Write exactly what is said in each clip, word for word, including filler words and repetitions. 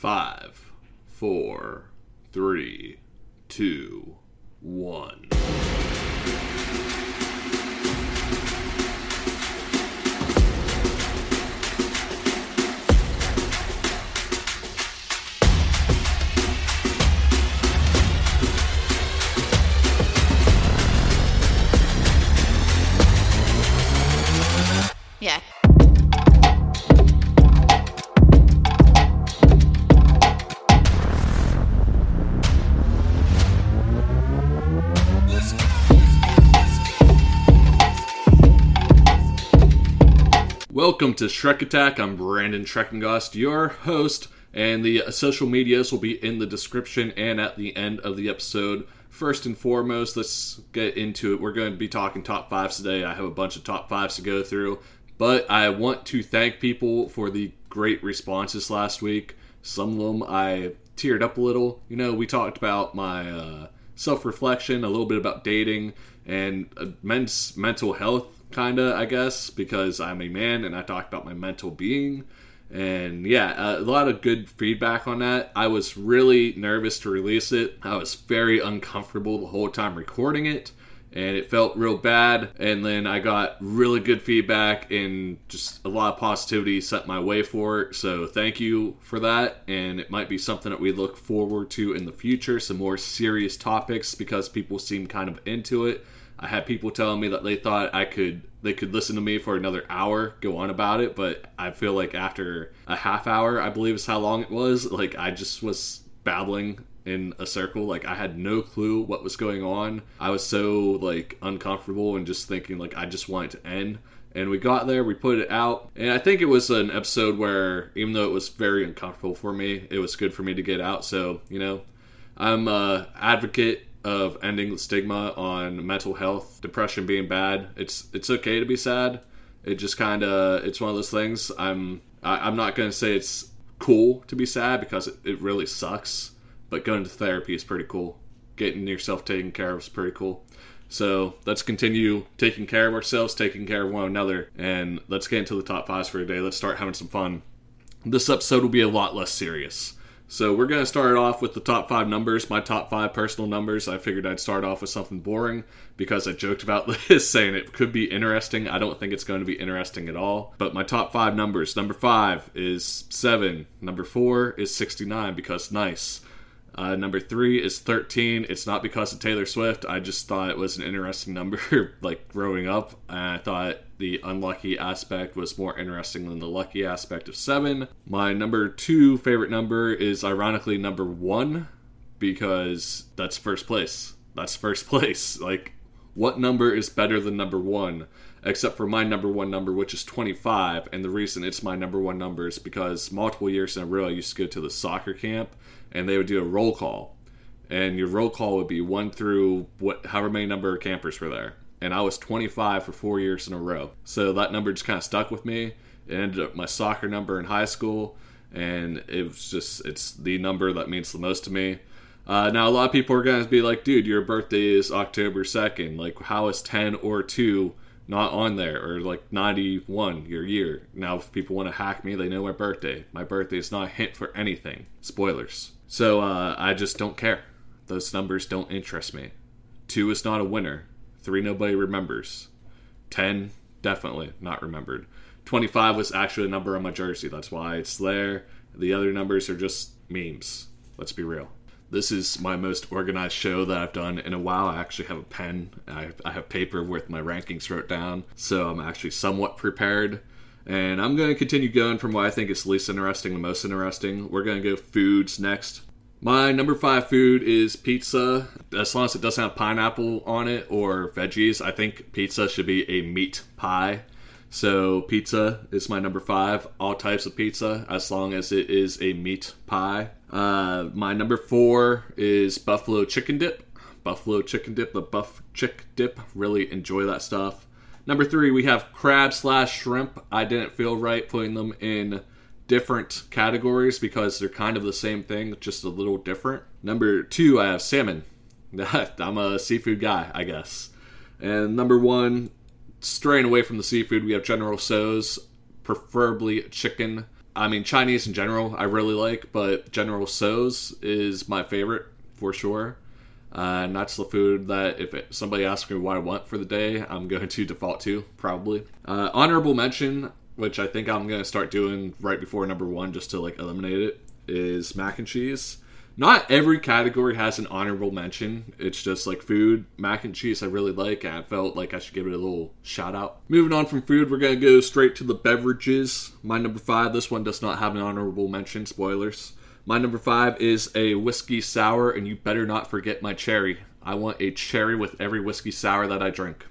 Five, four, three, two, one. Yeah. Welcome to Shrek Attack. I'm Brandon Schreckengost, your host, and the social medias will be in the description and at the end of the episode. First and foremost, let's get into it. We're going to be talking top fives today. I have a bunch of top fives to go through, but I want to thank people for the great responses last week. Some of them I teared up a little. You know, we talked about my uh, self-reflection, a little bit about dating, and uh, men's mental health, kind of, I guess, because I'm a man and I talked about my mental being. And yeah, a lot of good feedback on that. I was really nervous to release it. I was very uncomfortable the whole time recording it, and it felt real bad. And then I got really good feedback and just a lot of positivity sent my way for it. So thank you for that. And it might be something that we look forward to in the future, some more serious topics, because people seem kind of into it. I had people telling me that they thought I could they could listen to me for another hour, go on about it, but I feel like after a half hour, I believe is how long it was, like I just was babbling in a circle. Like I had no clue what was going on. I was so like uncomfortable and just thinking like I just want it to end. And we got there, we put it out, and I think it was an episode where, even though it was very uncomfortable for me, it was good for me to get out. So, you know, I'm a advocate of ending the stigma on mental health, depression being bad. It's it's okay to be sad. It just kind of, it's one of those things. I'm I, I'm not going to say it's cool to be sad, because it, it really sucks, but going to therapy is pretty cool. Getting yourself taken care of is pretty cool. So let's continue taking care of ourselves, taking care of one another, and let's get into the top fives for today. Let's start having some fun. This episode will be a lot less serious. So we're going to start off with the top five numbers, my top five personal numbers. I figured I'd start off with something boring because I joked about this, saying it could be interesting. I don't think it's going to be interesting at all. But my top five numbers, number five is seven. Number four is sixty-nine because nice. Uh, number three is thirteen. It's not because of Taylor Swift. I just thought it was an interesting number, like growing up. And I thought the unlucky aspect was more interesting than the lucky aspect of seven. My number two favorite number is ironically number one, because that's first place. That's first place. Like, what number is better than number one? Except for my number one number, which is twenty-five. And the reason it's my number one number is because multiple years in a row, I used to go to the soccer camp, and they would do a roll call. And your roll call would be one through what, however many number of campers were there. And I was twenty-five for four years in a row. So that number just kind of stuck with me. It ended up my soccer number in high school. And it was just, it's the number that means the most to me. Uh, now, a lot of people are going to be like, dude, your birthday is October second. Like, how is ten or two not on there? Or like ninety-one, your year. Now, if people want to hack me, they know my birthday. My birthday is not a hint for anything. Spoilers. So, uh, I just don't care. Those numbers don't interest me. Two is not a winner. Three, nobody remembers. Ten, definitely not remembered. twenty-five was actually a number on my jersey. That's why it's there. The other numbers are just memes. Let's be real. This is my most organized show that I've done in a while. I actually have a pen. I I have paper with my rankings wrote down. So I'm actually somewhat prepared. And I'm going to continue going from what I think is least interesting to most interesting. We're going to go foods next. My number five food is pizza. As long as it doesn't have pineapple on it or veggies, I think pizza should be a meat pie. So pizza is my number five. All types of pizza, as long as it is a meat pie. Uh, my number four is buffalo chicken dip. Buffalo chicken dip, the buff chick dip. Really enjoy that stuff. Number three, we have crab slash shrimp. I didn't feel right putting them in different categories because they're kind of the same thing, just a little different. Number two, I have salmon. I'm a seafood guy, I guess. And number one, straying away from the seafood, we have General Tso's, preferably chicken. I mean, Chinese in general, I really like, but General Tso's is my favorite for sure. Uh, and that's the food that if it, somebody asks me what I want for the day, I'm going to default to, probably. Uh, honorable mention, which I think I'm going to start doing right before number one just to like eliminate it, is mac and cheese. Not every category has an honorable mention. It's just like food. Mac and cheese I really like, and I felt like I should give it a little shout out. Moving on from food, we're going to go straight to the beverages. My number five, this one does not have an honorable mention, spoilers. My number five is a whiskey sour, and you better not forget my cherry. I want a cherry with every whiskey sour that I drink.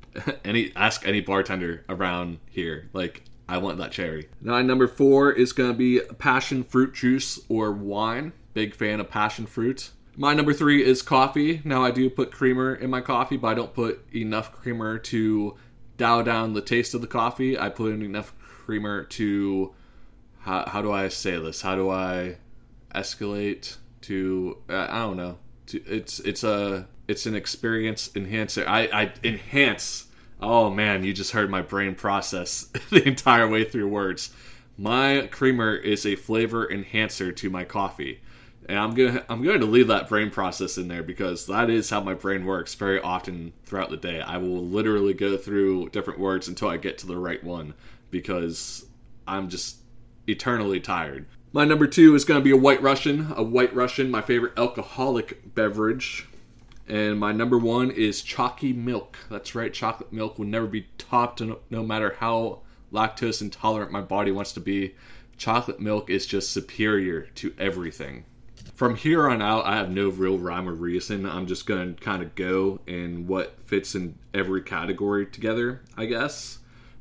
any Ask any bartender around here. Like, I want that cherry. Now, number four is going to be passion fruit juice or wine. Big fan of passion fruit. My number three is coffee. Now, I do put creamer in my coffee, but I don't put enough creamer to dial down the taste of the coffee. I put in enough creamer to... How, how do I say this? How do I escalate to... Uh, I don't know. To, it's it's a it's an experience enhancer. I, I enhance... Oh, man, you just heard my brain process the entire way through words. My creamer is a flavor enhancer to my coffee. And I'm going I'm going to leave that brain process in there because that is how my brain works very often throughout the day. I will literally go through different words until I get to the right one because I'm just eternally tired. My number two is going to be a White Russian. A White Russian, my favorite alcoholic beverage. And my number one is chalky milk. That's right, chocolate milk will never be topped no, no matter how lactose intolerant my body wants to be. Chocolate milk is just superior to everything. From here on out, I have no real rhyme or reason. I'm just going to kind of go in what fits in every category together, I guess.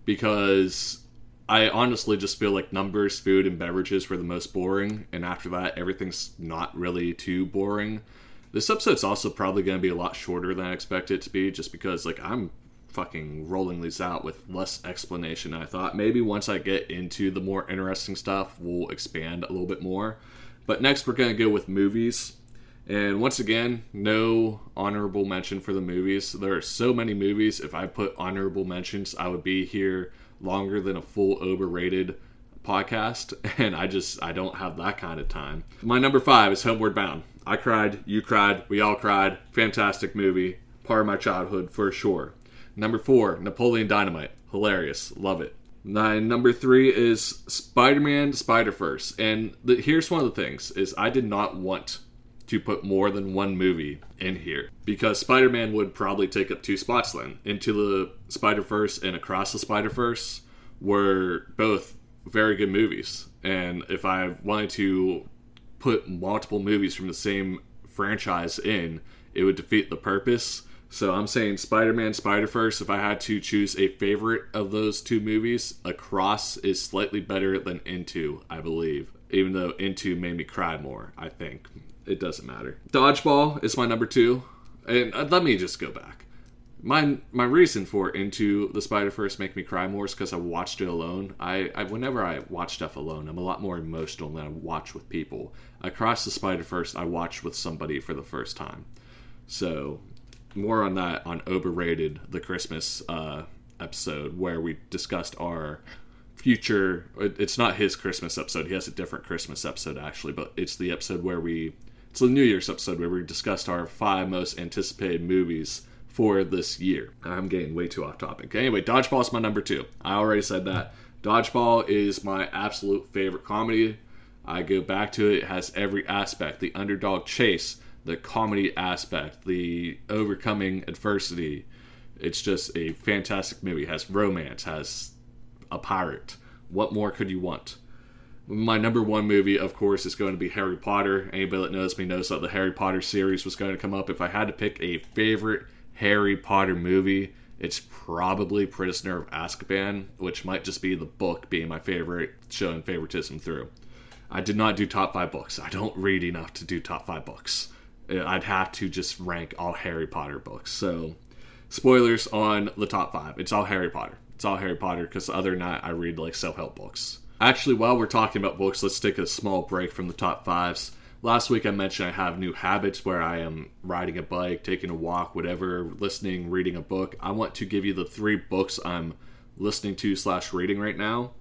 Because I honestly just feel like numbers, food, and beverages were the most boring. And after that, everything's not really too boring. This episode's also probably going to be a lot shorter than I expect it to be. Just because like I'm fucking rolling these out with less explanation than I thought. Maybe once I get into the more interesting stuff, we'll expand a little bit more. But next, we're going to go with movies. And once again, no honorable mention for the movies. There are so many movies. If I put honorable mentions, I would be here longer than a full overrated podcast. And I just, I don't have that kind of time. My number five is Homeward Bound. I cried, you cried, we all cried. Fantastic movie. Part of my childhood for sure. Number four, Napoleon Dynamite. Hilarious. Love it. My number three is Spider-Man Spider-Verse. And the, here's one of the things, is I did not want to put more than one movie in here. Because Spider-Man would probably take up two spots then. Into the Spider-Verse and Across the Spider-Verse were both very good movies. And if I wanted to put multiple movies from the same franchise in, it would defeat the purpose. So I'm saying Spider-Man, Spider-Verse. If I had to choose a favorite of those two movies, Across is slightly better than Into, I believe. Even though Into made me cry more, I think. It doesn't matter. Dodgeball is my number two. And let me just go back. My my reason for Into the Spider-Verse make me cry more is because I watched it alone. I, I Whenever I watch stuff alone, I'm a lot more emotional than I watch with people. Across the Spider-Verse, I watched with somebody for the first time. So... more on that on Overrated, the Christmas uh, episode where we discussed our future. It's not his Christmas episode. He has a different Christmas episode actually, but it's the episode where we, it's the New Year's episode where we discussed our five most anticipated movies for this year. I'm getting way too off topic. Anyway, Dodgeball is my number two. I already said that. Dodgeball is my absolute favorite comedy. I go back to it. It has every aspect. The underdog chase, the comedy aspect, the overcoming adversity. It's just a fantastic movie. It has romance, has a pirate. What more could you want? My number one movie, of course, is going to be Harry Potter. Anybody that knows me knows that the Harry Potter series was going to come up. If I had to pick a favorite Harry Potter movie, it's probably Prisoner of Azkaban, which might just be the book being my favorite, showing favoritism through. I did not do top five books. I don't read enough to do top five books. I'd have to just rank all Harry Potter books. So, spoilers on the top five. It's all Harry Potter. It's all Harry Potter because other than that, I read like self-help books. Actually, while we're talking about books, let's take a small break from the top fives. Last week I mentioned I have new habits where I am riding a bike, taking a walk, whatever, listening, reading a book. I want to give you the three books I'm listening to slash reading right now.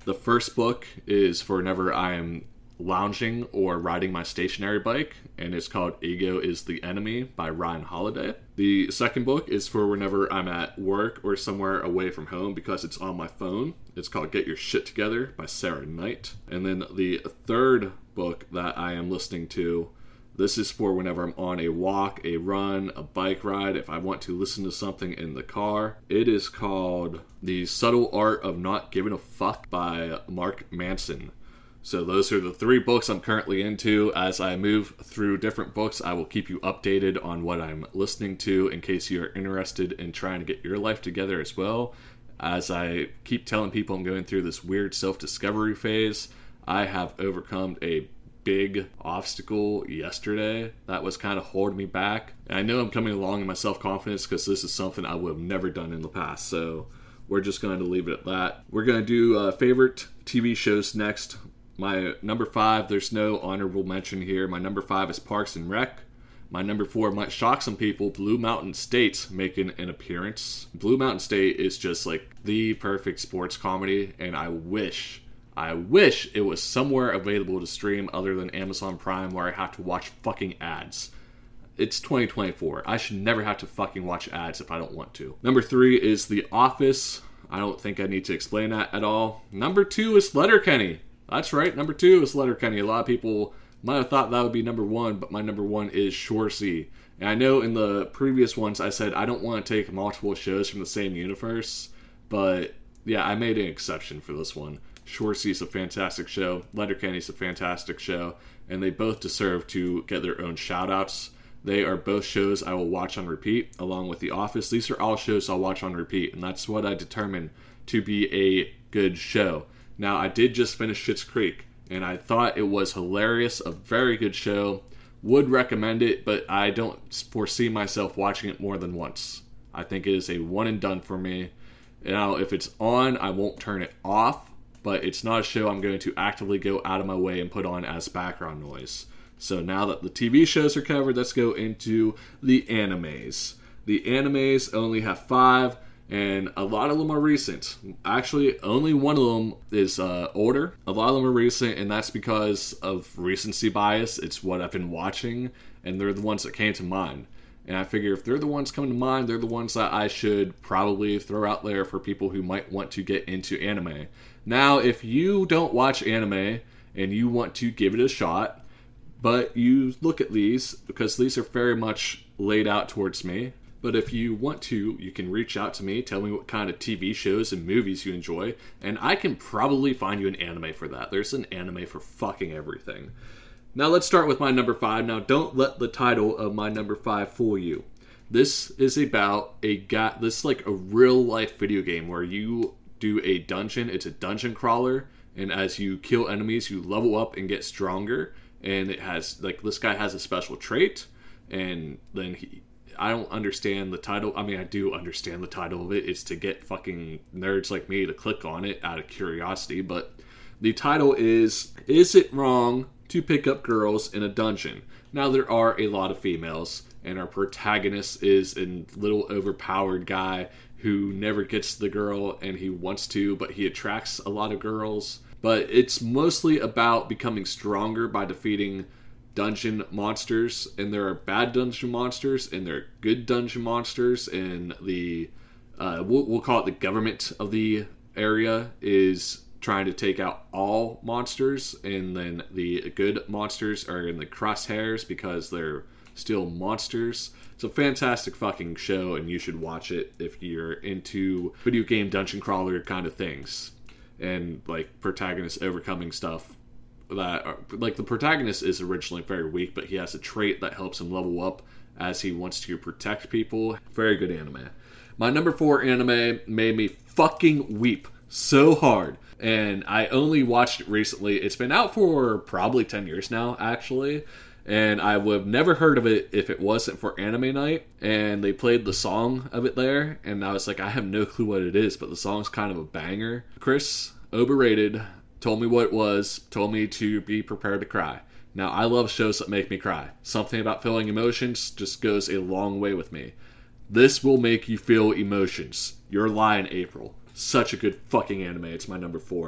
The first book is for whenever I am lounging or riding my stationary bike, and it's called Ego is the Enemy by Ryan Holiday. The second book is for whenever I'm at work or somewhere away from home because it's on my phone. It's called Get Your Shit Together by Sarah Knight. And then the third book that I am listening to, this is for whenever I'm on a walk, a run, a bike ride, if I want to listen to something in the car. It is called The Subtle Art of Not Giving a Fuck by Mark Manson. So those are the three books I'm currently into. As I move through different books, I will keep you updated on what I'm listening to in case you are interested in trying to get your life together as well. As I keep telling people I'm going through this weird self-discovery phase, I have overcome a big obstacle yesterday that was kind of holding me back. And I know I'm coming along in my self-confidence because this is something I would have never done in the past. So we're just going to leave it at that. We're going to do uh, favorite T V shows next. My number five, there's no honorable mention here. My number five is Parks and Rec. My number four might shock some people. Blue Mountain State making an appearance. Blue Mountain State is just like the perfect sports comedy, and I wish, I wish it was somewhere available to stream other than Amazon Prime where I have to watch fucking ads. It's twenty twenty-four. I should never have to fucking watch ads if I don't want to. Number three is The Office. I don't think I need to explain that at all. Number two is Letterkenny. That's right, number two is Letterkenny. A lot of people might have thought that would be number one, but my number one is Shoresy. And I know in the previous ones I said I don't want to take multiple shows from the same universe, but yeah, I made an exception for this one. Shoresy is a fantastic show, Letterkenny is a fantastic show, and they both deserve to get their own shout-outs. They are both shows I will watch on repeat, along with The Office. These are all shows I'll watch on repeat, and that's what I determine to be a good show. Now, I did just finish Schitt's Creek, and I thought it was hilarious, a very good show. Would recommend it, but I don't foresee myself watching it more than once. I think it is a one and done for me. Now, if it's on, I won't turn it off, but it's not a show I'm going to actively go out of my way and put on as background noise. So now that the T V shows are covered, let's go into the animes. The animes only have five. And a lot of them are recent. Actually, only one of them is uh, older. A lot of them are recent, and that's because of recency bias. It's what I've been watching, and they're the ones that came to mind. And I figure if they're the ones coming to mind, they're the ones that I should probably throw out there for people who might want to get into anime. Now, if you don't watch anime and you want to give it a shot, but you look at these, because these are very much laid out towards me, but if you want to, you can reach out to me, tell me what kind of T V shows and movies you enjoy, and I can probably find you an anime for that. There's an anime for fucking everything. Now let's start with my number five. Now don't let the title of my number five fool you. This is about a guy, this is like a real life video game where you do a dungeon. It's a dungeon crawler, and as you kill enemies, you level up and get stronger, and it has, like, this guy has a special trait, and then he... I don't understand the title. I mean, I do understand the title of it. It's to get fucking nerds like me to click on it out of curiosity. But the title is, Is It Wrong to Pick Up Girls in a Dungeon? Now, there are a lot of females, and our protagonist is a little overpowered guy who never gets the girl, and he wants to, but he attracts a lot of girls. But it's mostly about becoming stronger by defeating dungeon monsters, and there are bad dungeon monsters and there are good dungeon monsters, and the uh, we'll, we'll call it the government of the area is trying to take out all monsters, and then the good monsters are in the crosshairs because they're still monsters. It's a fantastic fucking show, and you should watch it if you're into video game dungeon crawler kind of things, and like protagonists overcoming stuff that are, like, the protagonist is originally very weak, but he has a trait that helps him level up as he wants to protect people. Very good anime. My number four anime made me fucking weep so hard, and I only watched it recently. It's been out for probably ten years now, actually, and I would have never heard of it if it wasn't for Anime Night, and they played the song of it there, and I was like, I have no clue what it is, but the song's kind of a banger. Chris, overrated, told me what it was, told me to be prepared to cry. Now, I love shows that make me cry. Something about feeling emotions just goes a long way with me. This will make you feel emotions. You're lying, April. Such a good fucking anime. It's my number four.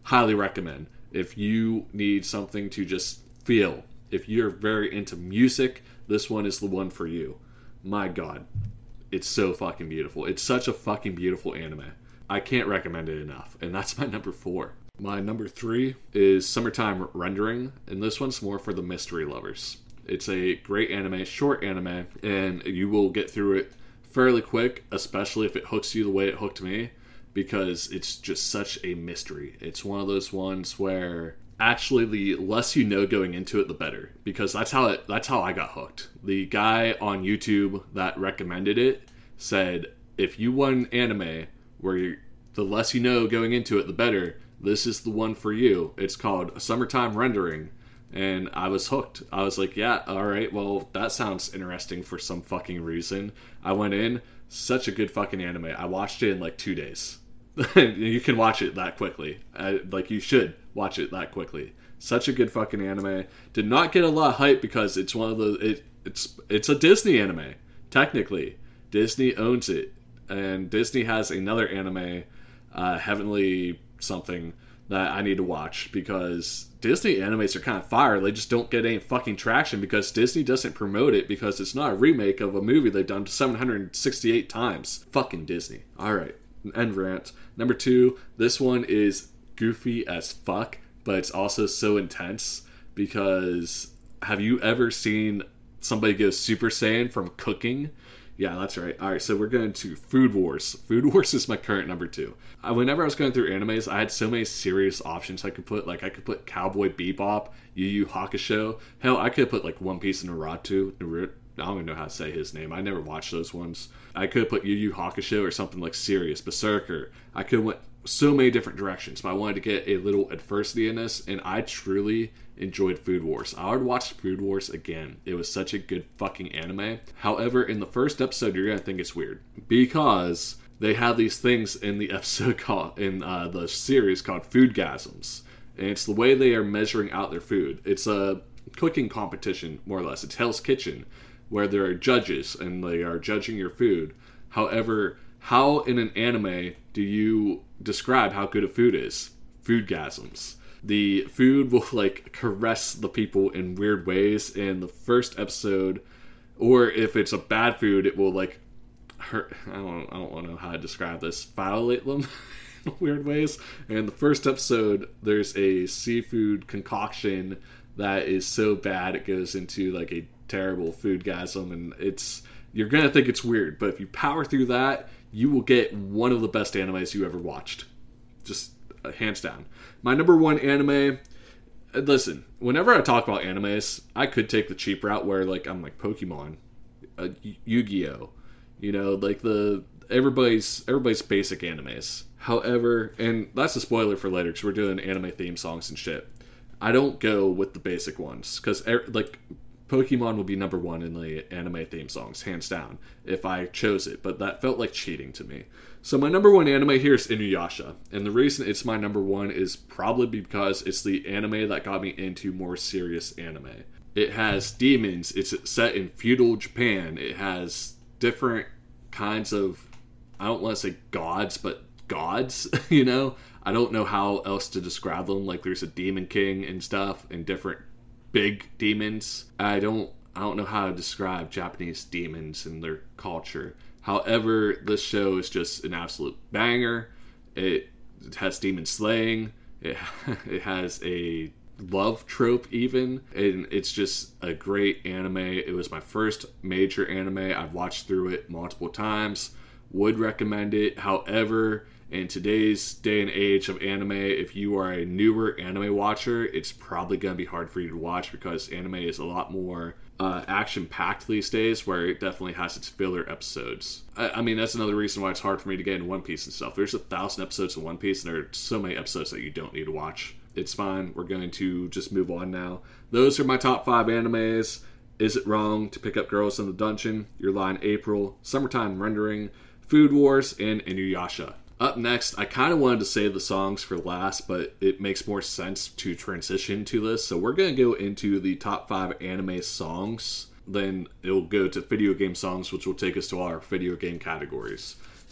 highly recommend. If you need something to just feel, if you're very into music, this one is the one for you. My God, it's so fucking beautiful. It's such a fucking beautiful anime. I can't recommend it enough. And that's my number four. My number three is Summertime Rendering, and this one's more for the mystery lovers. It's a great anime, short anime, and you will get through it fairly quick, especially if it hooks you the way it hooked me, because it's just such a mystery. It's one of those ones where actually the less you know going into it, the better, because that's how it that's how I got hooked. The guy on YouTube that recommended it said, if you want an anime where you're, the less you know going into it, the better, this is the one for you. It's called Summertime Rendering. And I was hooked. I was like, yeah, alright, well, that sounds interesting for some fucking reason. I went in, such a good fucking anime. I watched it in like two days. You can watch it that quickly. I, like, you should watch it that quickly. Such a good fucking anime. Did not get a lot of hype because it's one of the... It, it's it's a Disney anime, technically. Disney owns it. And Disney has another anime, uh, Heavenly something, that I need to watch, because Disney animes are kind of fire. They just don't get any fucking traction because Disney doesn't promote it, because it's not a remake of a movie they've done seven hundred sixty-eight times. Fucking Disney. Alright, end rant. Number two, this one is goofy as fuck, but it's also so intense, because have you ever seen somebody go Super Saiyan from cooking? Yeah, that's right. Alright, so we're going to Food Wars. Food Wars is my current number two. I, whenever I was going through animes, I had so many serious options I could put. Like, I could put Cowboy Bebop, Yu Yu Hakusho. Hell, I could put, like, One Piece and Naruto. Naruto. I don't even know how to say his name. I never watched those ones. I could have put Yu Yu Hakusho or something like serious. Berserker. I could have went so many different directions, but I wanted to get a little adversity in this, and I truly enjoyed Food Wars. I would watch Food Wars again. It was such a good fucking anime. However, in the first episode, you're gonna think it's weird, because they have these things in the episode called, in uh, the series called Foodgasms, and it's the way they are measuring out their food. It's a cooking competition, more or less. It's Hell's Kitchen, where there are judges, and they are judging your food. However, how in an anime do you describe how good a food is? Foodgasms. The food will, like, caress the people in weird ways in the first episode, or if it's a bad food, it will, like, hurt. I don't, I don't want to know how to describe this. Violate them in weird ways. And in the first episode, there's a seafood concoction that is so bad it goes into, like, a terrible foodgasm, and it's, you're gonna think it's weird, but if you power through that, you will get one of the best animes you ever watched. Just uh, hands down. My number one anime, uh, listen, whenever I talk about animes, I could take the cheap route where, like, I'm like Pokemon, uh, Yu-Gi-Oh, you know, like the everybody's everybody's basic animes. However, and that's a spoiler for later because we're doing anime theme songs and shit, I don't go with the basic ones, because like Pokemon will be number one in the anime theme songs, hands down, if I chose it, but that felt like cheating to me. So my number one anime here is Inuyasha, and the reason it's my number one is probably because it's the anime that got me into more serious anime. It has demons, it's set in feudal Japan, it has different kinds of, I don't want to say gods, but gods, you know? I don't know how else to describe them, like there's a demon king and stuff, and different big demons. I don't I don't know how to describe Japanese demons and their culture. However, this show is just an absolute banger. It, it has demon slaying. It, it has a love trope even. And it's just a great anime. It was my first major anime. I've watched through it multiple times. Would recommend it. However, in today's day and age of anime, if you are a newer anime watcher, it's probably going to be hard for you to watch, because anime is a lot more uh, action-packed these days, where it definitely has its filler episodes. I, I mean, that's another reason why it's hard for me to get into One Piece and stuff. There's a thousand episodes of One Piece, and there are so many episodes that you don't need to watch. It's fine. We're going to just move on now. Those are my top five animes. Is It Wrong to Pick Up Girls in the Dungeon? Your Lie in April, Summertime Rendering, Food Wars, and Inuyasha. Up next, I kind of wanted to save the songs for last, but it makes more sense to transition to this. So we're going to go into the top five anime songs. Then it'll go to video game songs, which will take us to our video game categories.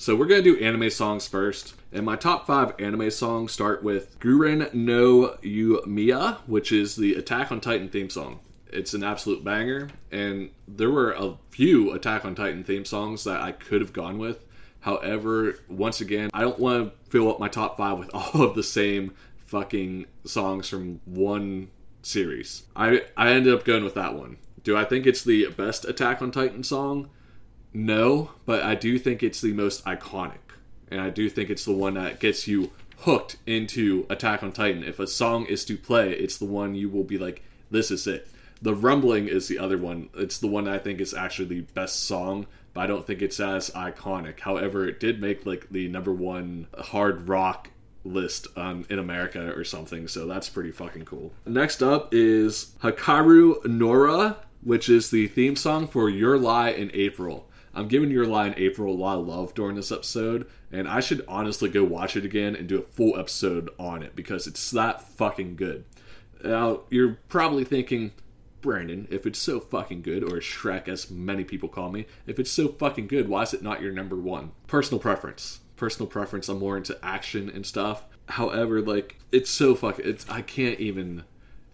So we're going to do anime songs first. And my top five anime songs start with Guren no Yumiya, which is the Attack on Titan theme song. It's an absolute banger. And there were a few Attack on Titan theme songs that I could have gone with. However, once again, I don't want to fill up my top five with all of the same fucking songs from one series. I, I ended up going with that one. Do I think it's the best Attack on Titan song? No, but I do think it's the most iconic. And I do think it's the one that gets you hooked into Attack on Titan. If a song is to play, it's the one you will be like, this is it. The Rumbling is the other one. It's the one I think is actually the best song, but I don't think it's as iconic. However, it did make like the number one hard rock list um, in America or something, so that's pretty fucking cool. Next up is Hikaru Nora, which is the theme song for Your Lie in April. I'm giving Your Lie in April a lot of love during this episode, and I should honestly go watch it again and do a full episode on it because it's that fucking good. Now, you're probably thinking, Brandon, if it's so fucking good, or Shrek as many people call me, if it's so fucking good, why is it not your number one? Personal preference. Personal preference, I'm more into action and stuff. However, like, it's so fucking, it's, I can't even,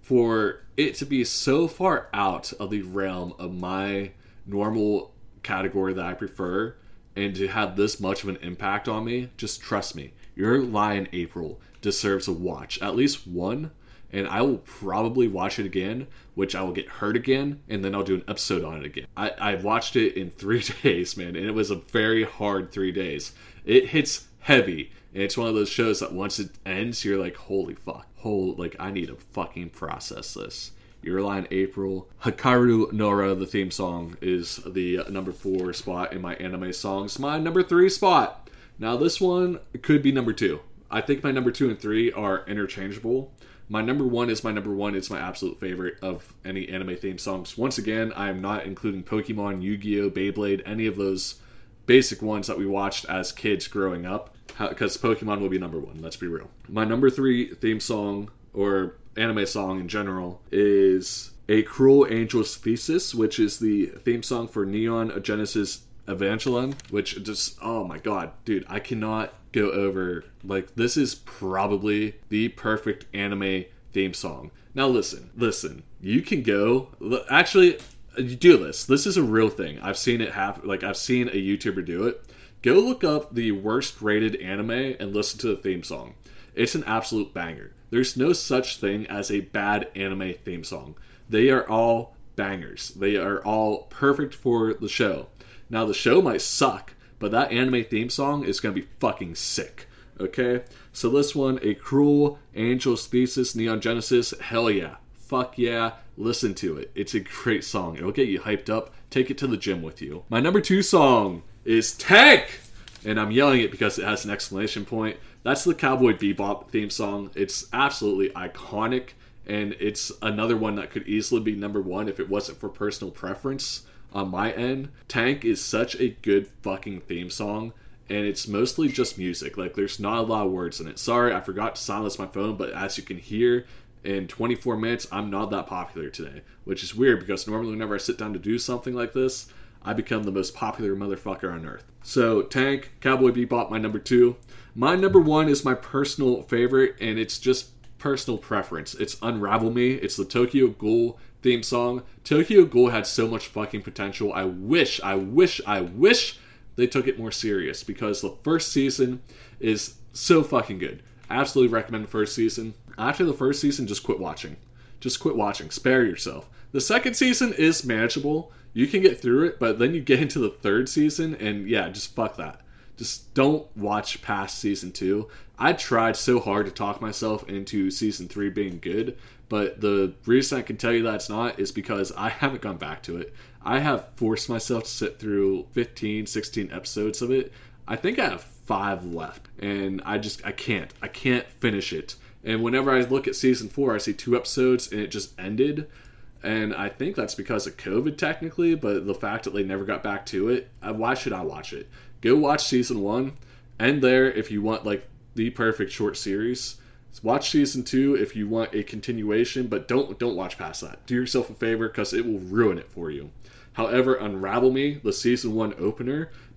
for it to be so far out of the realm of my normal category that I prefer, and to have this much of an impact on me, just trust me, Your Lie in April deserves a watch. At least one, and I will probably watch it again, which I will get hurt again, and then I'll do an episode on it again. I, I watched it in three days, man, and it was a very hard three days. It hits heavy, and it's one of those shows that once it ends, you're like, holy fuck, holy, like, I need to fucking process this. Your Lie in April. Hikaru Nora, the theme song, is the number four spot in my anime songs. My number three spot. Now, this one could be number two. I think my number two and three are interchangeable. My number one is my number one. It's my absolute favorite of any anime theme songs. Once again, I am not including Pokemon, Yu-Gi-Oh!, Beyblade, any of those basic ones that we watched as kids growing up, because Pokemon will be number one, let's be real. My number three theme song, or anime song in general, is A Cruel Angel's Thesis, which is the theme song for Neon Genesis Evangelion, which just, oh my god, dude, I cannot go over, like, this is probably the perfect anime theme song. Now listen, listen, you can go, actually, do this, this is a real thing, I've seen it happen, like, I've seen a YouTuber do it. Go look up the worst rated anime and listen to the theme song. It's an absolute banger. There's no such thing as a bad anime theme song. They are all bangers. They are all perfect for the show. Now, the show might suck, but that anime theme song is going to be fucking sick. Okay? So this one, A Cruel Angel's Thesis, Neon Genesis, hell yeah. Fuck yeah. Listen to it. It's a great song. It'll get you hyped up. Take it to the gym with you. My number two song is Tank! And I'm yelling it because it has an exclamation point. That's the Cowboy Bebop theme song. It's absolutely iconic, and it's another one that could easily be number one if it wasn't for personal preference on my end. Tank is such a good fucking theme song, and it's mostly just music. Like, there's not a lot of words in it. Sorry, I forgot to silence my phone, but as you can hear, in twenty-four minutes, I'm not that popular today, which is weird because normally whenever I sit down to do something like this, I become the most popular motherfucker on earth. So, Tank, Cowboy Bebop, my number two. My number one is my personal favorite, and it's just personal preference. It's Unravel Me. It's the Tokyo Ghoul theme song. Tokyo Ghoul had so much fucking potential. I wish, I wish, I wish they took it more serious, because the first season is so fucking good. Absolutely recommend the first season. After the first season, just quit watching. Just quit watching. Spare yourself. The second season is manageable. You can get through it, but then you get into the third season, and yeah, just fuck that. Just don't watch past season two. I tried so hard to talk myself into season three being good, but the reason I can tell you that it's not is because I haven't gone back to it. I have forced myself to sit through fifteen, sixteen episodes of it. I think I have five left, and I just, I can't. I can't finish it. And whenever I look at season four, I see two episodes, and it just ended. And I think that's because of COVID, technically, but the fact that they never got back to it, why should I watch it? Go watch season one, end there if you want, like, the perfect short series. Watch season two if you want a continuation, but don't don't watch past that. Do yourself a favor, because it will ruin it for you. However, Unravel Me, the season one opener,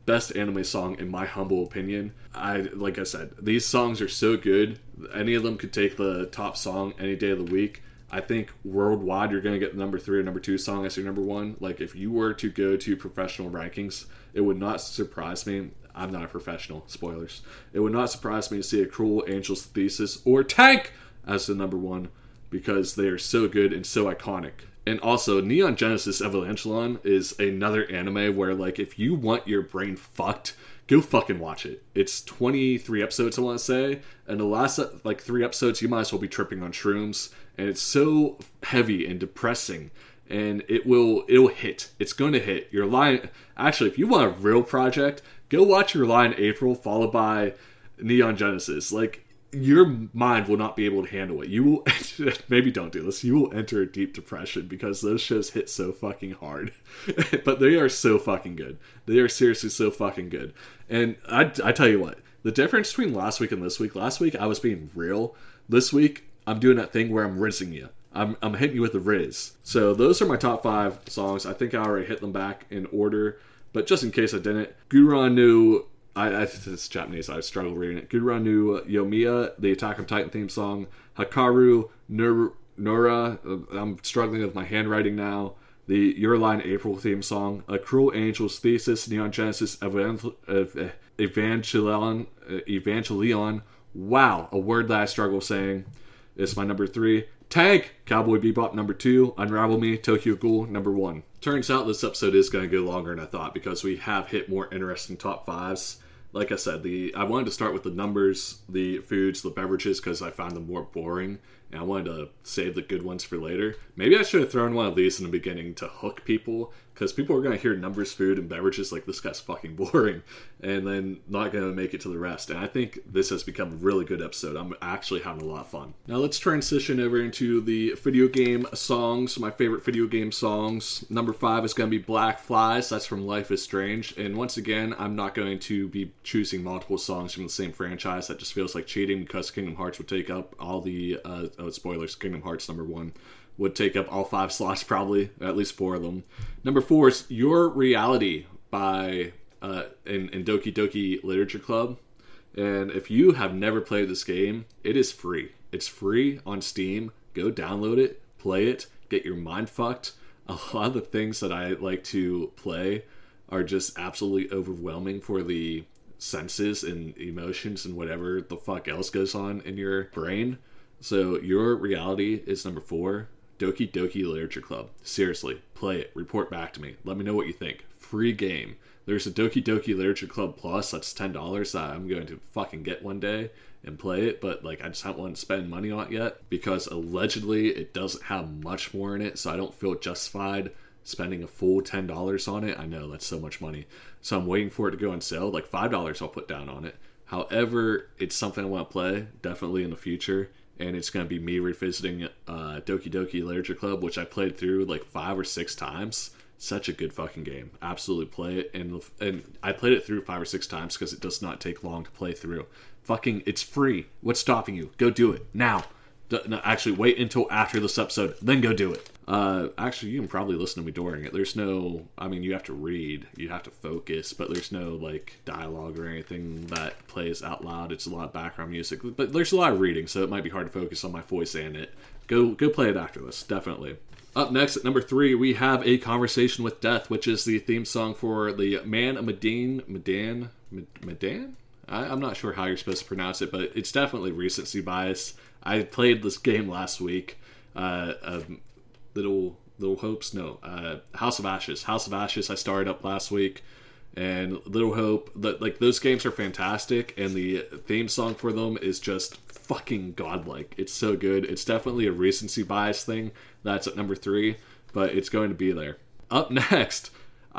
best anime song in my humble opinion. I like I said, these songs are so good. Any of them could take the top song any day of the week. I think worldwide you're going to get the number three or number two song as your number one. Like, if you were to go to professional rankings, it would not surprise me. I'm not a professional, spoilers. It would not surprise me to see a Cruel Angel's Thesis or Tank as the number one, because they are so good and so iconic. And also, Neon Genesis Evangelion is another anime where, like, if you want your brain fucked, go fucking watch it. It's twenty-three episodes, I want to say, and the last, like, three episodes, you might as well be tripping on shrooms, and it's so heavy and depressing, and it will, it'll hit. It's going to hit. Your line, actually, if you want a real project, go watch Your Lie in April, followed by Neon Genesis. Like, your mind will not be able to handle it. You will, maybe don't do this, you will enter a deep depression because those shows hit so fucking hard. But they are so fucking good. They are seriously so fucking good. And I, I tell you what, the difference between last week and this week, last week I was being real. This week, I'm doing that thing where I'm rizzing you. I'm, I'm hitting you with the Riz. So those are my top five songs. I think I already hit them back in order, but just in case I didn't, Guran no I, I it's Japanese, I struggle reading it. Guranu Yomiya, the Attack on Titan theme song. Hikaru Nur, Nura, uh, I'm struggling with my handwriting now. The Your Line April theme song. A Cruel Angel's Thesis, Neon Genesis Evangel- uh, Evangelion, uh, Evangelion. Wow, a word that I struggle saying. It's my number three. Tank, Cowboy Bebop number two. Unravel Me, Tokyo Ghoul number one. Turns out this episode is going to go longer than I thought because we have hit more interesting top fives. Like I said, the I wanted to start with the numbers, the foods, the beverages, because I found them more boring, and I wanted to save the good ones for later. Maybe I should have thrown one of these in the beginning to hook people, because people are going to hear numbers, food, and beverages like, this guy's fucking boring, and then not going to make it to the rest. And I think this has become a really good episode. I'm actually having a lot of fun. Now let's transition over into the video game songs, my favorite video game songs. Number five is going to be Black Flies. That's from Life is Strange. And once again, I'm not going to be choosing multiple songs from the same franchise. That just feels like cheating, because Kingdom Hearts would take up all the, uh, oh, spoilers, Kingdom Hearts number one would take up all five slots, probably, at least four of them. Number four is Your Reality by uh, in, in Doki Doki Literature Club. And if you have never played this game, it is free. It's free on Steam. Go download it, play it, get your mind fucked. A lot of the things that I like to play are just absolutely overwhelming for the senses and emotions and whatever the fuck else goes on in your brain. So Your Reality is number four. Doki Doki Literature Club. Seriously, play it. Report back to me. Let me know what you think. Free game. There's a Doki Doki Literature Club Plus. That's ten dollars that I'm going to fucking get one day and play it. But like, I just haven't wanted to spend money on it yet, because allegedly it doesn't have much more in it. So I don't feel justified spending a full ten dollars on it. I know that's so much money. So I'm waiting for it to go on sale. Like five dollars I'll put down on it. However, it's something I want to play definitely in the future. And it's going to be me revisiting uh, Doki Doki Literature Club, which I played through like five or six times. Such a good fucking game. Absolutely play it. And and I played it through five or six times because it does not take long to play through. Fucking, it's free. What's stopping you? Go do it. Now. No, actually, wait until after this episode, then go do it. Uh, actually, you can probably listen to me during it. There's no, I mean, you have to read, you have to focus, but there's no, like, dialogue or anything that plays out loud. It's a lot of background music, but there's a lot of reading, so it might be hard to focus on my voice and it. Go, go play it after this, definitely. Up next, at number three, we have A Conversation with Death, which is the theme song for the Man of Medan, Medan, Medan? I, I'm not sure how you're supposed to pronounce it, but it's definitely recency bias. I played this game last week. Uh, um, Little Little Hopes, no, uh, House of Ashes. House of Ashes. I started up last week, and Little Hope. The, like those games are fantastic, and the theme song for them is just fucking godlike. It's so good. It's definitely a recency bias thing. That's at number three, but it's going to be there. Up next,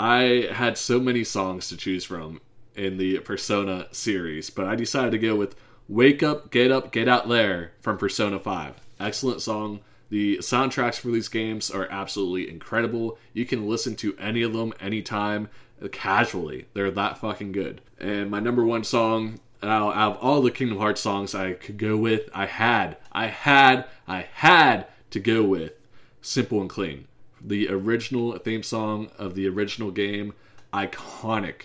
I had so many songs to choose from in the Persona series, but I decided to go with Wake Up, Get Up, Get Out There from Persona five. Excellent song. The soundtracks for these games are absolutely incredible. You can listen to any of them anytime, casually. They're that fucking good. And my number one song, out of all the Kingdom Hearts songs I could go with, I had, I had, I had to go with Simple and Clean. The original theme song of the original game, iconic.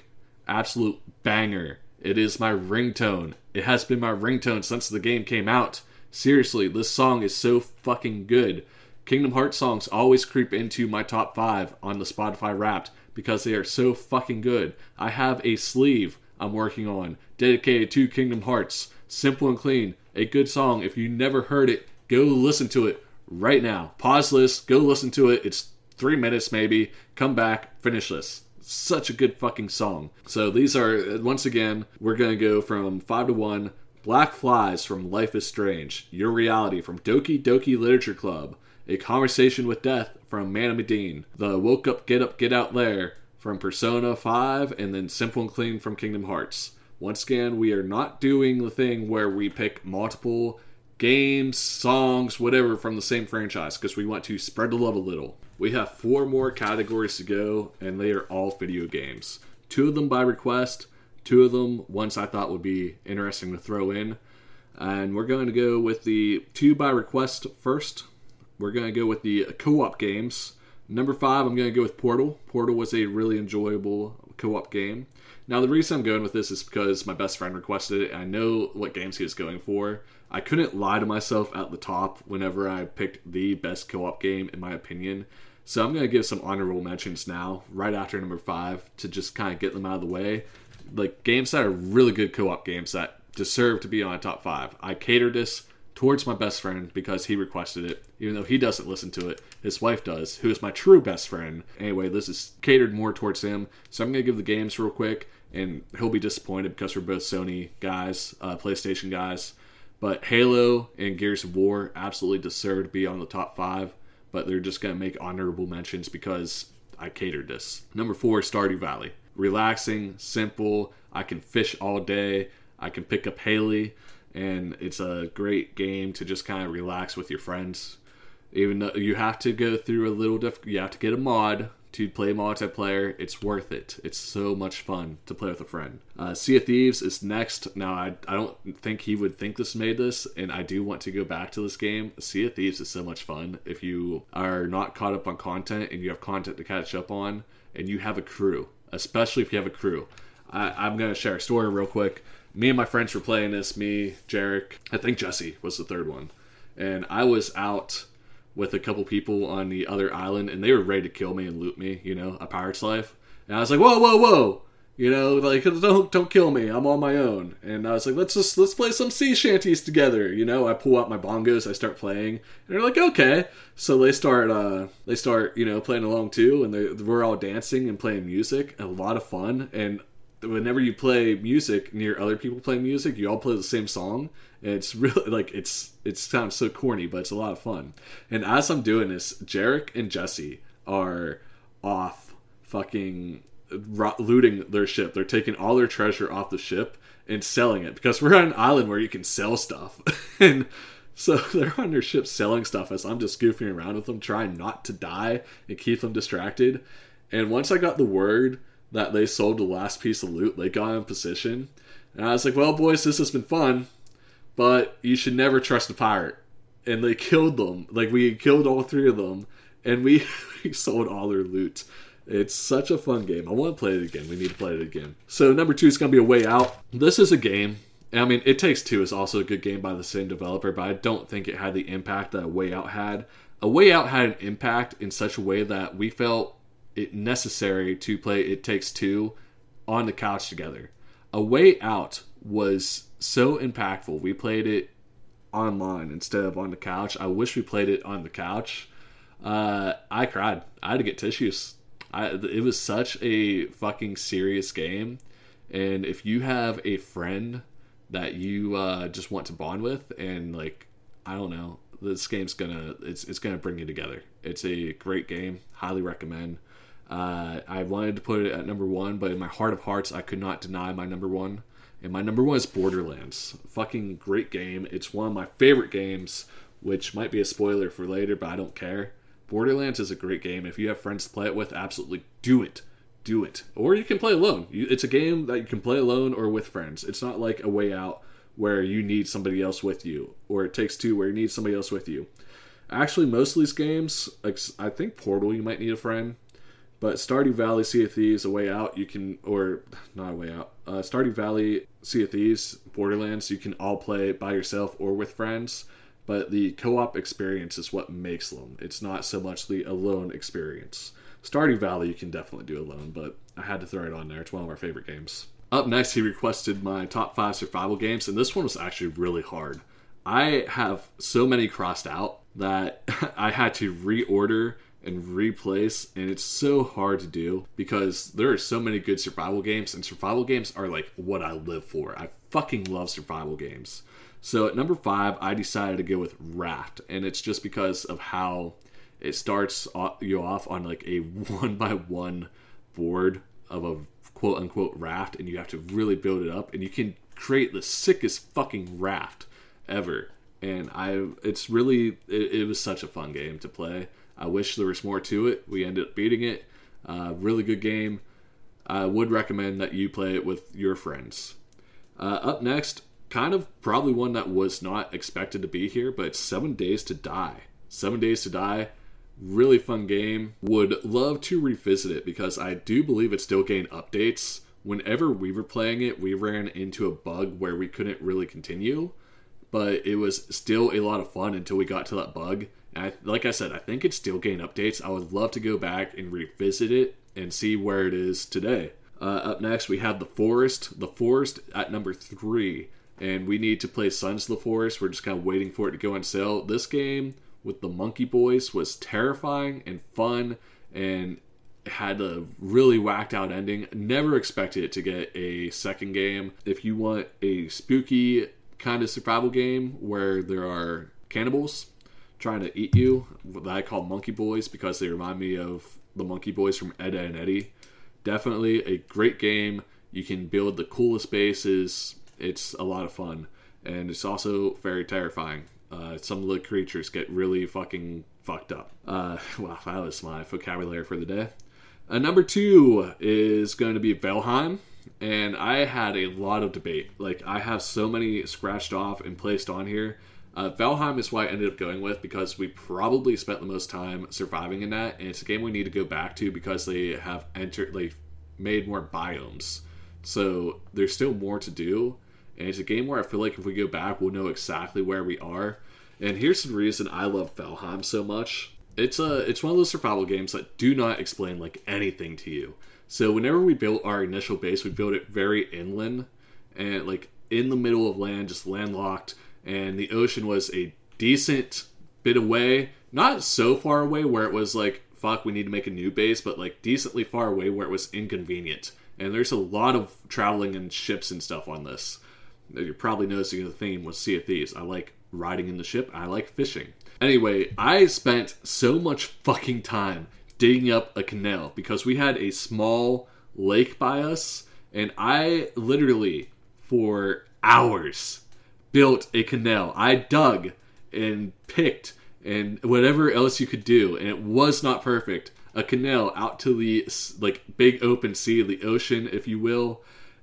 Absolute banger. It is my ringtone. It has been my ringtone since the game came out. Seriously, this song is so fucking good. Kingdom Hearts songs always creep into my top five on the Spotify Wrapped because they are so fucking good. I have a sleeve I'm working on dedicated to Kingdom Hearts. Simple and Clean. A good song. If you never heard it, go listen to it right now. Pause this, go listen to it. It's three minutes maybe. Come back, finish this. Such a good fucking song. So these are, once again, we're going to go from five to one. Black Flies from Life is Strange. Your Reality from Doki Doki Literature Club. A Conversation with Death from Man of Medine. The Woke Up, Get Up, Get Out There from Persona five. And then Simple and Clean from Kingdom Hearts. Once again, we are not doing the thing where we pick multiple games, songs, whatever from the same franchise because we want to spread the love a little. We have four more categories to go, and they are all video games. Two of them by request, two of them ones I thought would be interesting to throw in. And we're going to go with the two by request first. We're going to go with the co-op games. Number five, I'm going to go with Portal. Portal was a really enjoyable co-op game. Now, the reason I'm going with this is because my best friend requested it, and I know what games he was going for. I couldn't lie to myself at the top whenever I picked the best co-op game, in my opinion. So I'm going to give some honorable mentions now, right after number five, to just kind of get them out of the way. Like, games that are really good co-op games that deserve to be on a top five. I catered this towards my best friend because he requested it, even though he doesn't listen to it. His wife does, who is my true best friend. Anyway, this is catered more towards him. So I'm going to give the games real quick, and he'll be disappointed because we're both Sony guys, uh, PlayStation guys. But Halo and Gears of War absolutely deserve to be on the top five, but they're just going to make honorable mentions because I catered this. Number four, Stardew Valley. Relaxing, simple, I can fish all day, I can pick up Haley, and it's a great game to just kind of relax with your friends. Even though you have to go through a little diff- you have to get a mod to play multiplayer. It's worth it. It's so much fun to play with a friend. Uh, Sea of Thieves is next. Now, I, I don't think he would think this made this, and I do want to go back to this game. Sea of Thieves is so much fun. If you are not caught up on content and you have content to catch up on, and you have a crew, especially if you have a crew. I, I'm going to share a story real quick. Me and my friends were playing this. Me, Jarek, I think Jesse was the third one. And I was out with a couple people on the other island, and they were ready to kill me and loot me, you know, a pirate's life. And I was like, whoa, whoa, whoa, you know, like, don't don't kill me, I'm on my own. And I was like, let's just, let's play some sea shanties together, you know. I pull out my bongos, I start playing, and they're like, okay. So they start, uh, they start, you know, playing along too, and they, we're all dancing and playing music, a lot of fun. And whenever you play music near other people playing music, you all play the same song. And it's really, like, it's, it sounds so corny, but it's a lot of fun. And as I'm doing this, Jarek and Jesse are off fucking looting their ship. They're taking all their treasure off the ship and selling it, because we're on an island where you can sell stuff. And so they're on their ship selling stuff as I'm just goofing around with them, trying not to die and keep them distracted. And once I got the word that they sold the last piece of loot, they got in position. And I was like, well, boys, this has been fun, but you should never trust a pirate. And they killed them. Like, we killed all three of them, and we, we sold all their loot. It's such a fun game. I want to play it again. We need to play it again. So number two is going to be A Way Out. This is a game. I mean, It Takes Two is also a good game by the same developer, but I don't think it had the impact that A Way Out had. A Way Out had an impact in such a way that we felt it necessary to play It Takes Two on the couch together. A Way Out was so impactful. We played it online instead of on the couch. I wish we played it on the couch. Uh, I cried. I had to get tissues. I, it was such a fucking serious game. And if you have a friend that you uh, just want to bond with, and like, I don't know, this game's gonna, it's it's gonna bring you together. It's a great game. Highly recommend. Uh, I wanted to put it at number one, but in my heart of hearts, I could not deny my number one. And my number one is Borderlands. Fucking great game. It's one of my favorite games, which might be a spoiler for later, but I don't care. Borderlands is a great game. If you have friends to play it with, absolutely do it. Do it. Or you can play alone. It's a game that you can play alone or with friends. It's not like A Way Out where you need somebody else with you, or It Takes Two where you need somebody else with you. Actually, most of these games, like, I think Portal, you might need a friend. But Stardew Valley, Sea of Thieves, A Way Out, you can, or not A Way Out, uh, Stardew Valley, Sea of Thieves, Borderlands, you can all play by yourself or with friends. But the co-op experience is what makes them. It's not so much the alone experience. Stardew Valley you can definitely do alone, but I had to throw it on there. It's one of our favorite games. Up next, he requested my top five survival games, and this one was actually really hard. I have so many crossed out that I had to reorder and replace, and it's so hard to do because there are so many good survival games, and survival games are like what I live for. I fucking love survival games. So at number five, I decided to go with Raft, and it's just because of how it starts you off on like a one by one board of a quote unquote raft, and you have to really build it up, and you can create the sickest fucking raft ever. And I, it's really, it, it was such a fun game to play. I wish there was more to it. We ended up beating it. Uh, really good game. I would recommend that you play it with your friends. Uh, up next, kind of probably one that was not expected to be here, but it's Seven Days to Die. Seven Days to Die, really fun game. Would love to revisit it because I do believe it's still getting updates. Whenever we were playing it, we ran into a bug where we couldn't really continue, but it was still a lot of fun until we got to that bug. And I, like I said, I think it's still getting updates. I would love to go back and revisit it and see where it is today. Uh, up next, we have The Forest. The Forest at number three. And we need to play Sons of the Forest. We're just kind of waiting for it to go on sale. This game with the Monkey Boys was terrifying and fun and had a really whacked out ending. Never expected it to get a second game. If you want a spooky kind of survival game where there are cannibals trying to eat you, that I call Monkey Boys because they remind me of the Monkey Boys from Ed, Edd and Eddy. Definitely a great game. You can build the coolest bases. It's a lot of fun, and it's also very terrifying. Uh, some of the creatures get really fucking fucked up. Uh, wow, that was my vocabulary for the day. Uh, number two is going to be Valheim, and I had a lot of debate. Like, I have so many scratched off and placed on here. Uh, Valheim is what I ended up going with because we probably spent the most time surviving in that, and it's a game we need to go back to because they have entered, like, made more biomes. So there's still more to do. And it's a game where I feel like if we go back, we'll know exactly where we are. And here's the reason I love Valheim so much. It's a it's one of those survival games that do not explain like anything to you. So whenever we built our initial base, we built it very inland and like in the middle of land, just landlocked. And the ocean was a decent bit away, not so far away where it was like, fuck, we need to make a new base, but like decently far away where it was inconvenient. And there's a lot of traveling in ships and stuff on this. You're probably noticing the theme with Sea of Thieves. I like riding in the ship. I like fishing. Anyway, I spent so much fucking time digging up a canal because we had a small lake by us, and I literally, for hours, built a canal. I dug and picked and whatever else you could do, and it was not perfect. A canal out to the like big open sea, the ocean, if you will.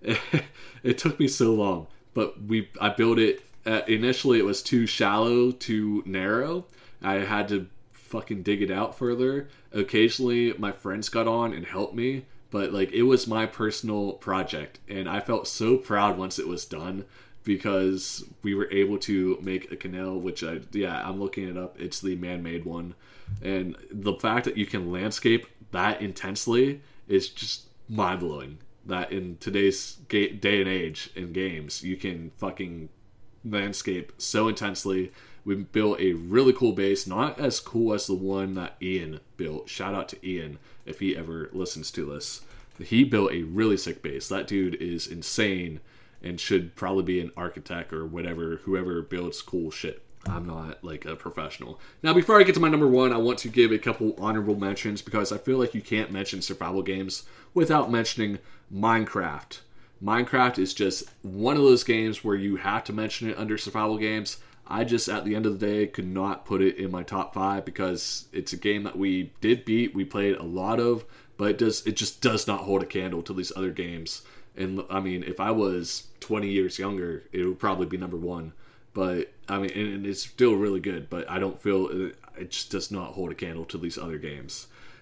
It took me so long. But we, I built it, uh, initially it was too shallow, too narrow. I had to fucking dig it out further. Occasionally my friends got on and helped me, but like it was my personal project. And I felt so proud once it was done because we were able to make a canal, which I, yeah, I'm looking it up. It's the man-made one. And the fact that you can landscape that intensely is just mind-blowing. That in today's ga- day and age in games, you can fucking landscape so intensely. We built a really cool base, not as cool as the one that Ian built. Shout out to Ian if he ever listens to this. He built a really sick base. That dude is insane and should probably be an architect or whatever, whoever builds cool shit. I'm not like a professional. Now, before I get to my number one, I want to give a couple honorable mentions because I feel like you can't mention survival games without mentioning Minecraft. Minecraft is just one of those games where you have to mention it under survival games. I just, at the end of the day, could not put it in my top five because it's a game that we did beat, we played a lot of, but it does it just does not hold a candle to these other games. And I mean, if I was twenty years younger, it would probably be number one. But I mean, and it's still really good, but I don't feel it just does not hold a candle to these other games.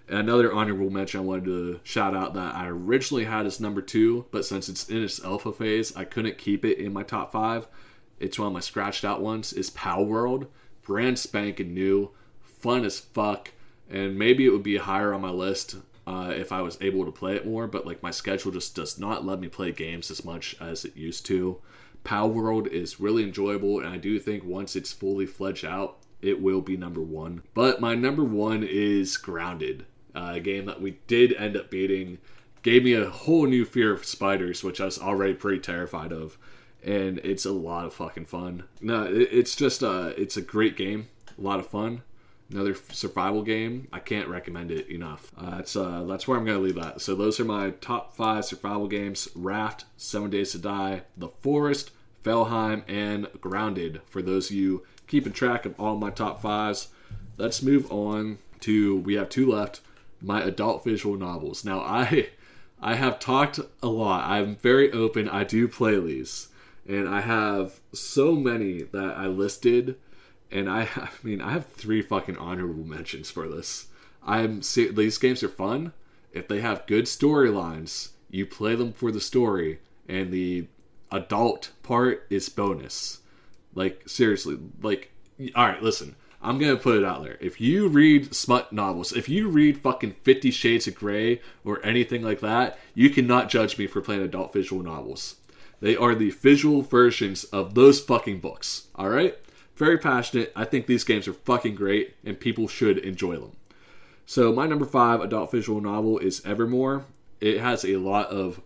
Another honorable mention I wanted to shout out that I originally had as number two, but since it's in its alpha phase, I couldn't keep it in my top five. It's one of my scratched out ones, is Palworld. Brand spanking new, fun as fuck, and maybe it would be higher on my list uh, if I was able to play it more, but like my schedule just does not let me play games as much as it used to. Palworld is really enjoyable, and I do think once it's fully fledged out, it will be number one. But my number one is Grounded. Uh, a game that we did end up beating, gave me a whole new fear of spiders, which I was already pretty terrified of, and it's a lot of fucking fun. No, it, it's just uh, it's a great game, a lot of fun. Another survival game. I can't recommend it enough. Uh, that's uh, that's where I'm gonna leave that. So those are my top five survival games: Raft, Seven Days to Die, The Forest, Valheim, and Grounded. For those of you keeping track of all my top fives, let's move on to, we have two left, my adult visual novels. Now, I I have talked a lot. I'm very open. I do play these. And I have so many that I listed. And I, I mean, I have three fucking honorable mentions for this. I'm see, these games are fun. If they have good storylines, you play them for the story. And the adult part is bonus. Like, seriously. Like, alright, listen. I'm going to put it out there. If you read smut novels, if you read fucking Fifty Shades of Grey or anything like that, you cannot judge me for playing adult visual novels. They are the visual versions of those fucking books. Alright? Very passionate. I think these games are fucking great and people should enjoy them. So my number five adult visual novel is Evermore. It has a lot of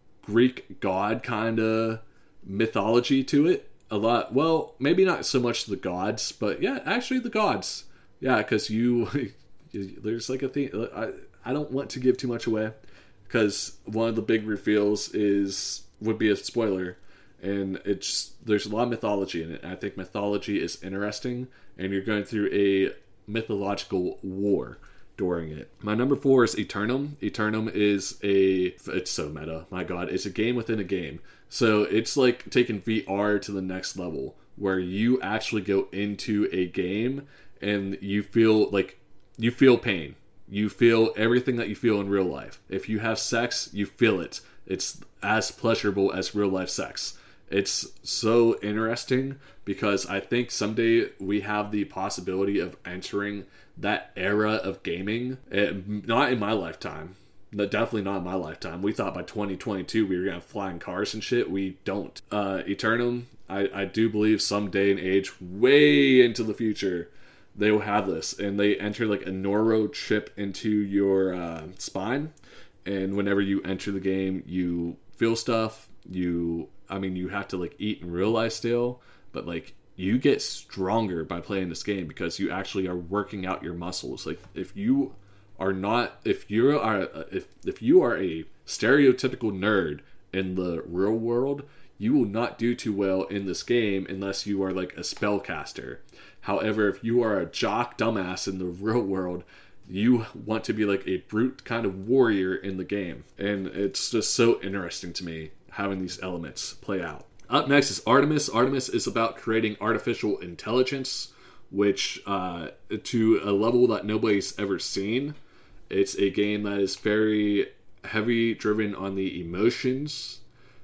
Greek god kind of mythology to it. A lot, well, maybe not so much the gods, but yeah, actually the gods. Yeah, because you, there's like a thing, I, I don't want to give too much away, because one of the big reveals is, would be a spoiler, and it's, there's a lot of mythology in it, and I think mythology is interesting, and you're going through a mythological war during it. My number four is Eternum. Eternum is a, it's so meta, my god, it's a game within a game. So it's like taking V R to the next level, where you actually go into a game and you feel like, you feel pain. You feel everything that you feel in real life. If you have sex, you feel it. It's as pleasurable as real life sex. It's so interesting because I think someday we have the possibility of entering that era of gaming. It, not in my lifetime. No, definitely not in my lifetime. We thought by twenty twenty-two we were going to have flying cars and shit. We don't. Uh, Eternum, I, I do believe some day and age, way into the future, they will have this. And they enter like a neuro chip into your uh, spine. And whenever you enter the game, you feel stuff. You, I mean, you have to like eat and realize still. But like, you get stronger by playing this game because you actually are working out your muscles. Like, if you are not, if you are if if you are a stereotypical nerd in the real world, you will not do too well in this game unless you are like a spellcaster. However, if you are a jock dumbass in the real world, you want to be like a brute kind of warrior in the game. And it's just so interesting to me having these elements play out. Up next is Artemis. Artemis is about creating artificial intelligence, which uh, to a level that nobody's ever seen. It's a game that is very heavy driven on the emotions.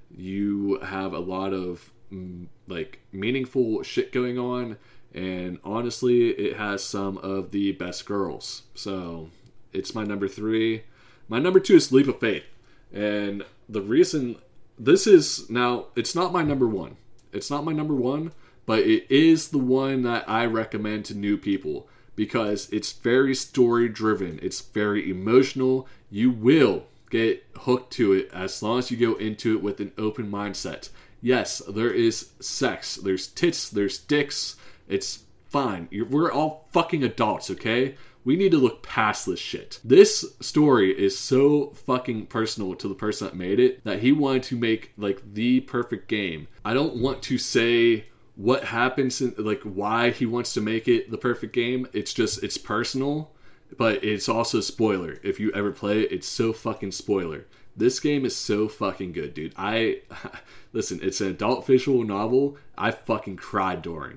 You have a lot of mm, like meaningful shit going on, and honestly, it has some of the best girls. So it's my number three. My number two is Leap of Faith, and the reason this is now, it's not my number one. It's not my number one, but it is the one that I recommend to new people. Because it's very story driven. It's very emotional. You will get hooked to it as long as you go into it with an open mindset. Yes, there is sex. There's tits. There's dicks. It's fine. You're, we're all fucking adults, okay? We need to look past this shit. This story is so fucking personal to the person that made it that he wanted to make like the perfect game. I don't want to say what happens, in, like why he wants to make it the perfect game. It's just, it's personal, but it's also spoiler. If you ever play it, it's so fucking spoiler. This game is so fucking good, dude. I, listen, it's an adult visual novel. I fucking cried during.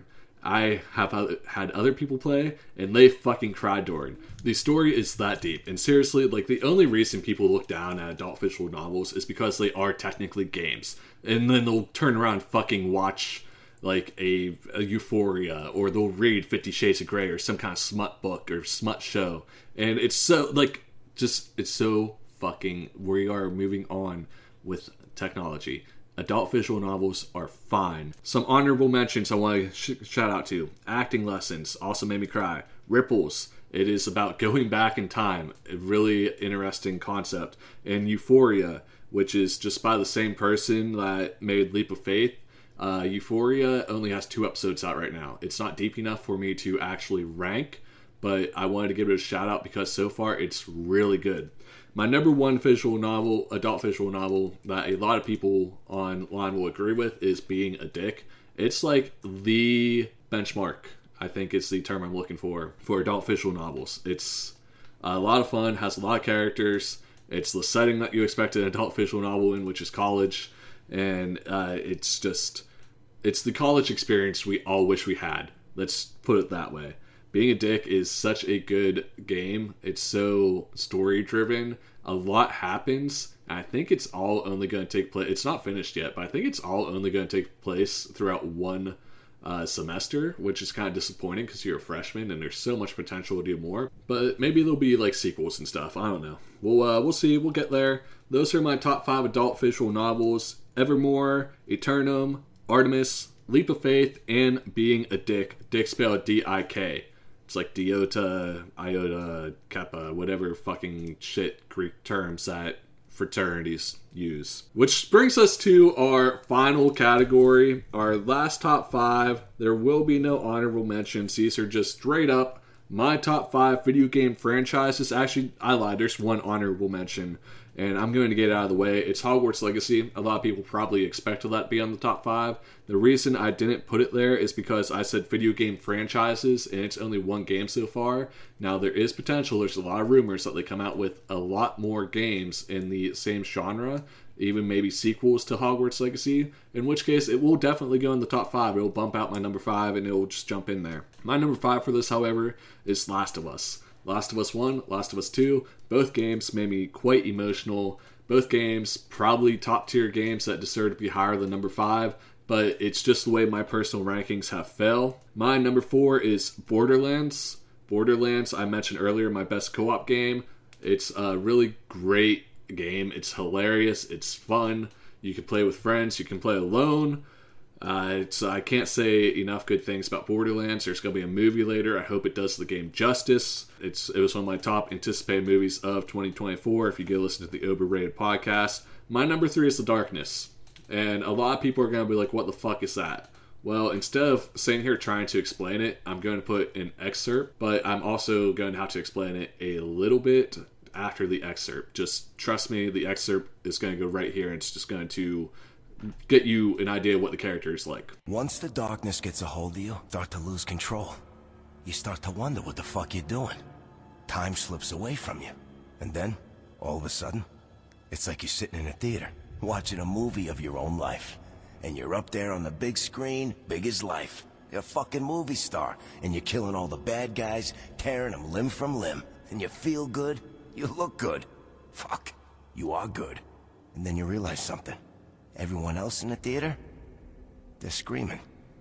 I have had other people play, and they fucking cried during. The story is that deep, and seriously, like, the only reason people look down at adult visual novels is because they are technically games, and then they'll turn around and fucking watch, like, a, a Euphoria, or they'll read Fifty Shades of Grey, or some kind of smut book, or smut show, and it's so, like, just, it's so fucking, we are moving on with technology. Adult visual novels are fine. Some honorable mentions I want to sh- shout out to. Acting Lessons also made me cry. Ripples. It is about going back in time. A really interesting concept. And Euphoria, which is just by the same person that made Leap of Faith. Uh, Euphoria only has two episodes out right now. It's not deep enough for me to actually rank, but I wanted to give it a shout out because so far it's really good. My number one visual novel, adult visual novel, that a lot of people online will agree with is Being a Dick. It's like the benchmark, I think is the term I'm looking for, for adult visual novels. It's a lot of fun, has a lot of characters. It's the setting that you expect an adult visual novel in, which is college. And uh, it's just, it's the college experience we all wish we had. Let's put it that way. Being a Dick is such a good game. It's so story-driven. A lot happens. And I think it's all only going to take place... It's not finished yet, but I think it's all only going to take place throughout one uh, semester, which is kind of disappointing because you're a freshman and there's so much potential to do more. But maybe there'll be like sequels and stuff. I don't know. We'll, uh, we'll see. We'll get there. Those are my top five adult visual novels. Evermore, Eternum, Artemis, Leap of Faith, and Being a Dick. Dick spelled D I K. It's like Diota, Iota, Kappa, whatever fucking shit Greek terms that fraternities use. Which brings us to our final category, our last top five. There will be no honorable mentions. These are just straight up my top five video game franchises. Actually, I lied. There's one honorable mention, and I'm going to get it out of the way. It's Hogwarts Legacy. A lot of people probably expected that to be on the top five. The reason I didn't put it there is because I said video game franchises, and it's only one game so far. Now, there is potential. There's a lot of rumors that they come out with a lot more games in the same genre, even maybe sequels to Hogwarts Legacy, in which case it will definitely go in the top five. It will bump out my number five, and it will just jump in there. My number five for this, however, is Last of Us. Last of Us one, Last of Us two, both games made me quite emotional. Both games, probably top tier games that deserve to be higher than number five, but it's just the way my personal rankings have fell. My number four is Borderlands. Borderlands, I mentioned earlier, my best co-op game. It's a really great game. It's hilarious. It's fun. You can play with friends. You can play alone. Uh, it's, I can't say enough good things about Borderlands. There's going to be a movie later. I hope it does the game justice. It's It was one of my top anticipated movies of twenty twenty-four. If you go listen to the Overrated podcast. My number three is The Darkness. And a lot of people are going to be like, what the fuck is that? Well, instead of sitting here trying to explain it, I'm going to put an excerpt. But I'm also going to have to explain it a little bit after the excerpt. Just trust me, the excerpt is going to go right here. And it's just going to get you an idea of what the character is like. Once the darkness gets a hold of you, start to lose control. You start to wonder what the fuck you're doing. Time slips away from you. And then, all of a sudden, it's like you're sitting in a theater, watching a movie of your own life. And you're up there on the big screen, big as life. You're a fucking movie star, and you're killing all the bad guys, tearing them limb from limb. And you feel good, you look good. Fuck, you are good. And then you realize something. Everyone else in the theater, they're screaming.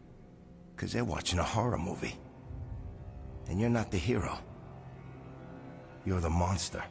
Because they're watching a horror movie. And you're not the hero. You're the monster.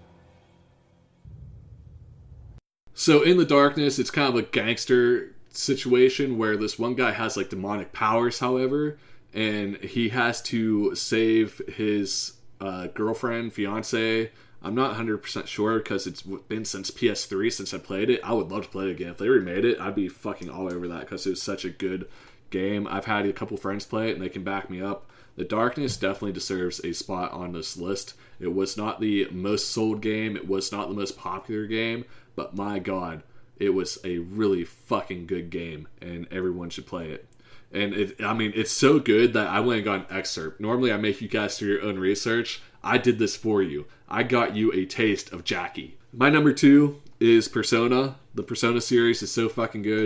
So in The Darkness, it's kind of a gangster situation where this one guy has like demonic powers, however, and he has to save his uh, girlfriend, fiance. I'm not one hundred percent sure because it's been since P S three since I played it. I would love to play it again. If they remade it, I'd be fucking all over that because it was such a good game. I've had a couple friends play it and they can back me up. The Darkness definitely deserves a spot on this list. It was not the most sold game. It was not the most popular game. But my god, it was a really fucking good game and everyone should play it. And it, I mean, it's so good that I went and got an excerpt. Normally I make you guys do your own research. I did this for you. I got you a taste of Jackie. My number two is Persona. The Persona series is so fucking good.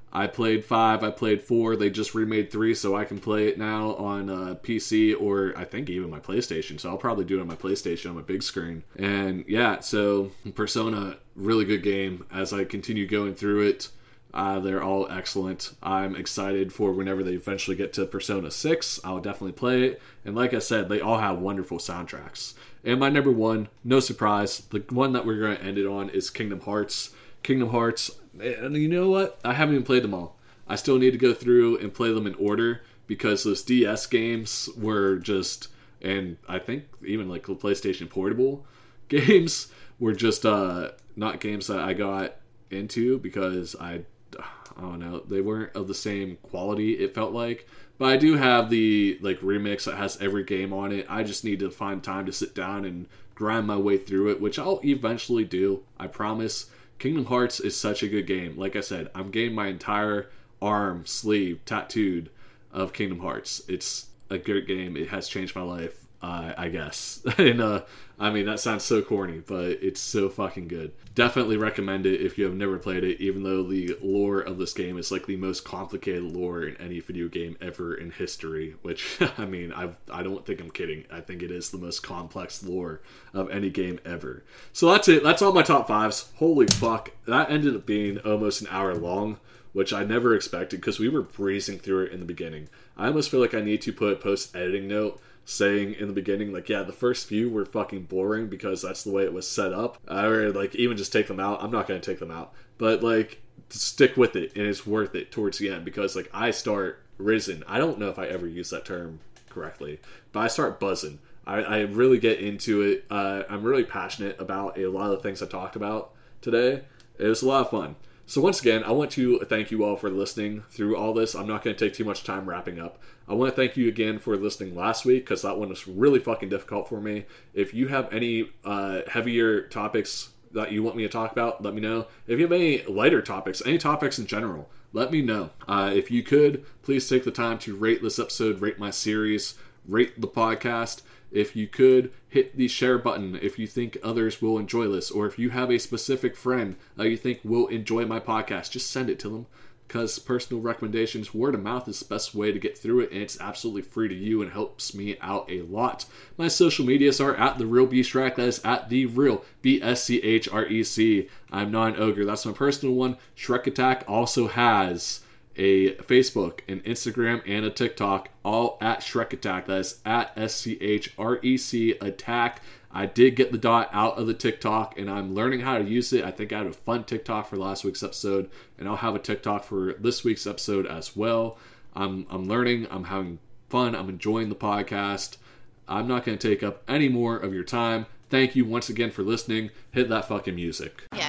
I played five, I played four. They just remade three, so I can play it now on uh, P C or I think even my PlayStation. So I'll probably do it on my PlayStation on my big screen. And yeah, so Persona, really good game. As I continue going through it, uh, they're all excellent. I'm excited for whenever they eventually get to Persona six. I'll definitely play it. And like I said, they all have wonderful soundtracks. And my number one, no surprise, the one that we're going to end it on is Kingdom Hearts. Kingdom Hearts, and you know what? I haven't even played them all. I still need to go through and play them in order because those D S games were just, and I think even like the PlayStation Portable games were just uh, not games that I got into because I, I don't know, they weren't of the same quality, it felt like. But I do have the like remix that has every game on it. I just need to find time to sit down and grind my way through it, which I'll eventually do, I promise. Kingdom Hearts is such a good game. Like I said, I'm getting my entire arm, sleeve tattooed of Kingdom Hearts. It's a good game. It has changed my life, uh, I guess. and uh, I mean, that sounds so corny, but it's so fucking good. Definitely recommend it if you have never played it, even though the lore of this game is like the most complicated lore in any video game ever in history, which, I mean, I've, I don't think I'm kidding. I think it is the most complex lore of any game ever. So that's it. That's all my top fives. Holy fuck. That ended up being almost an hour long, which I never expected because we were breezing through it in the beginning. I almost feel like I need to put a post-editing note saying in the beginning, like, yeah, the first few were fucking boring because that's the way it was set up. Or, like, even just take them out. I'm not going to take them out. But, like, stick with it, and it's worth it towards the end because, like, I start risen. I don't know if I ever use that term correctly, but I start buzzing. I, I really get into it. Uh, I'm really passionate about a lot of the things I talked about today. It was a lot of fun. So once again, I want to thank you all for listening through all this. I'm not going to take too much time wrapping up. I want to thank you again for listening last week because that one was really fucking difficult for me. If you have any uh, heavier topics that you want me to talk about, let me know. If you have any lighter topics, any topics in general, let me know. Uh, if you could, please take the time to rate this episode, rate my series, rate the podcast. If you could, hit the share button if you think others will enjoy this, or if you have a specific friend that you think will enjoy my podcast, just send it to them, because personal recommendations, word of mouth is the best way to get through it, and it's absolutely free to you and helps me out a lot. My social medias are at The Real B Shrek, that is at The Real, B S C H R E C. I'm not an ogre, that's my personal one. Shrek Attack also has a Facebook, an Instagram, and a TikTok, all at Shrek Attack. That is at S C H R E C Attack. I did get the dot out of the TikTok, and I'm learning how to use it. I think I had a fun TikTok for last week's episode, and I'll have a TikTok for this week's episode as well. I'm I'm learning. I'm having fun. I'm enjoying the podcast. I'm not going to take up any more of your time. Thank you once again for listening. Hit that fucking music.